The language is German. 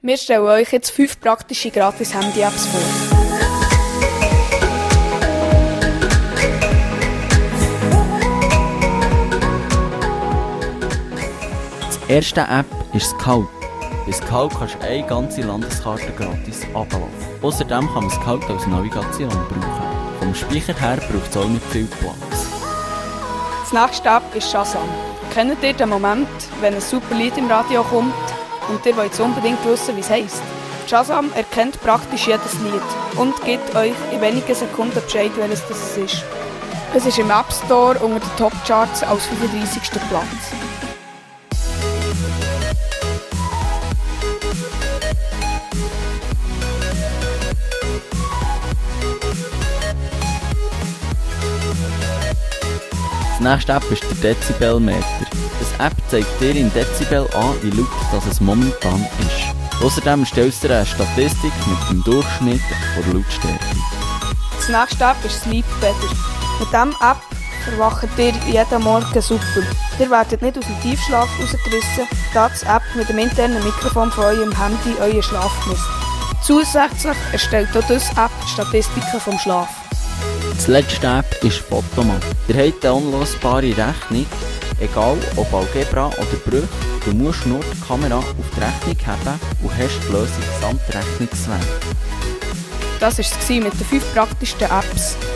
Wir stellen euch jetzt 5 praktische Gratis-Handy-Apps vor. Die erste App ist Scout. Bei Scout kannst du eine ganze Landeskarte gratis abladen. Außerdem kann man Scout als Navigation brauchen. Vom Speicher her braucht es auch nicht viel Platz. Das nächste App ist Shazam. Kennt ihr den Moment, wenn ein super Lied im Radio kommt und ihr wollt unbedingt wissen, wie es heisst? Shazam erkennt praktisch jedes Lied und gibt euch in wenigen Sekunden Bescheid, welches das ist. Es ist im App Store unter den Top-Charts als 35. Platz. Die nächste App ist der Dezibelmeter. Das App zeigt dir in Dezibel an, wie laut das es momentan ist. Außerdem stellst du dir eine Statistik mit dem Durchschnitt der Lautstärke. Das nächste App ist Sleep Better. Mit dieser App verwacht ihr jeden Morgen super. Ihr werdet nicht aus dem Tiefschlaf rausgerissen, da die App mit dem internen Mikrofon von eurem Handy euren Schlaf misst. Zusätzlich erstellt auch diese App Statistiken vom Schlaf. Das letzte App ist Fotomat. Ihr habt eine unlösbare Rechnung, egal ob Algebra oder Brüche. Du musst nur die Kamera auf die Rechnung heben und hast die Lösung samt Rechnungswert. Das war es mit den 5 praktischsten Apps.